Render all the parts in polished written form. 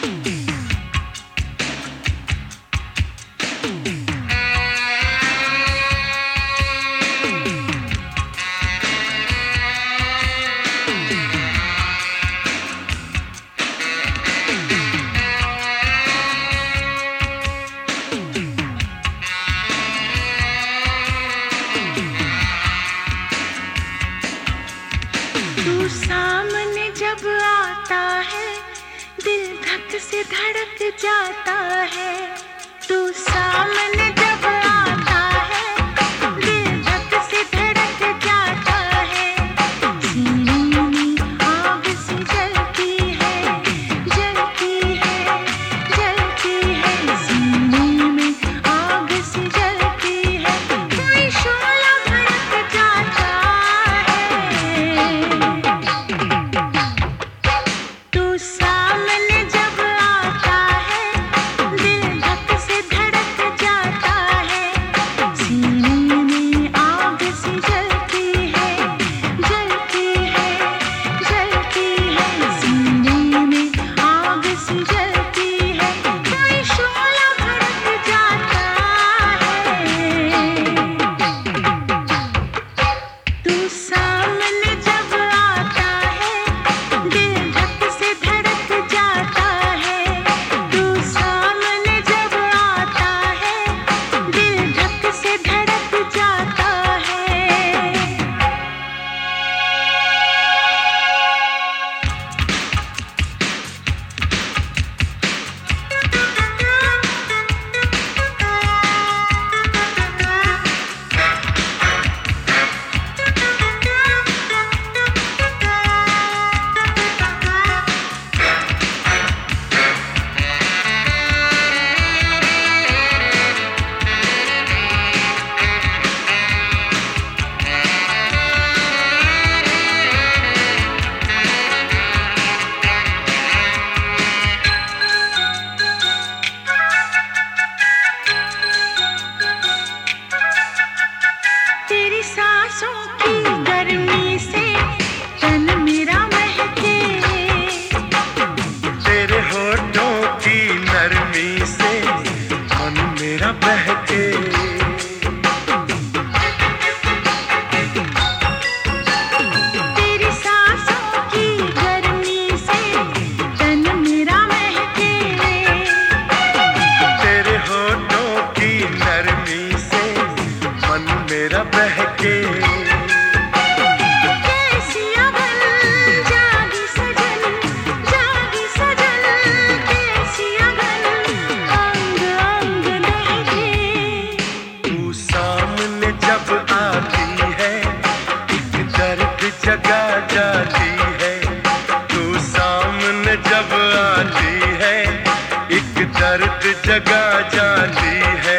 तू सामने जब आता है दिल धक से धड़क जाता है। तू सामने जब आता है दिल धक से धड़क जाता है। सीने में आग सी जलती है, जलती है, जलती है। सीने में आग सी जलती है, कोई शोला भड़क जाता है। तू सामने जब आता है दिल धक से धड़क जाता है। सीने में आग सी जलती है, जलती है, जलती है। सीने में आग सी जलती है, कोई शोला भड़क जाता है। तू सामने जब आता है दिल धक से धड़क जाता है। तू सामने जब आता है दिल धक से धड़क जाता है। तेरी सांसों की गर्मी से तन मेरा महके। तेरे होठों की नरमी से मन मेरा बहके। तेरी सांसों की गर्मी से तन मेरा महके। तेरे होठों की नरमी से मन मेरा बहके। कैसी अगन जागी सजन, जागी सजन। कैसी अगन अंग अंग दहके। तू सामने जब आती है एक दर्द जगा जाती है। तू सामने जब आती है एक दर्द जगा जाती है।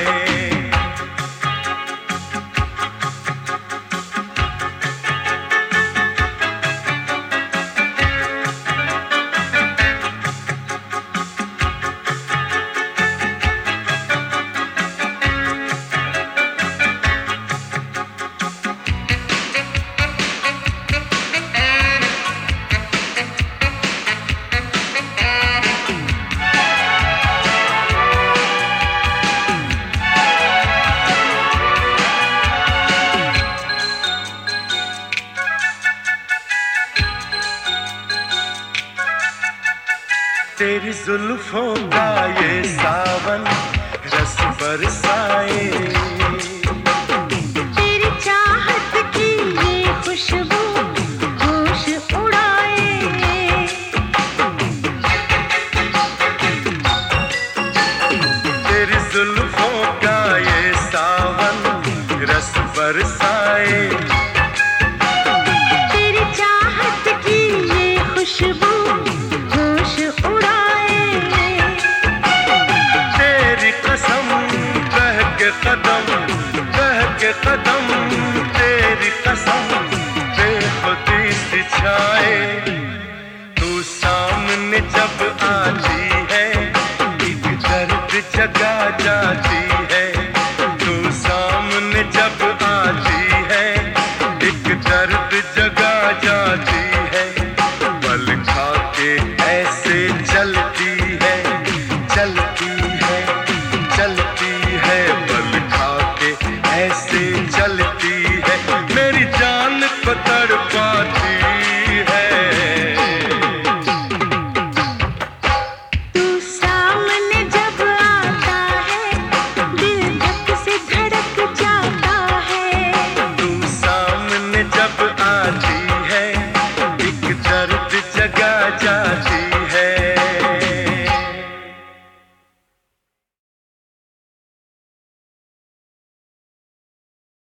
तेरी जुल्फों का ये सावन रस बरसाए। तेरी चाहत की ये खुशबू होश उड़ाए। तेरी जुल्फों का ये सावन रस बरसाए। तेरी चाहत की ये खुशबू होश उड़ाए। तेरी कसम कह के कदम, कह के कदम। तेरी कसम बेखुदी सी छाए। तू सामने जब आती है एक दर्द जगा जाती है। तू सामने जब आती है एक दर्द जगा जाती है। पल खा के ऐसे चलती चल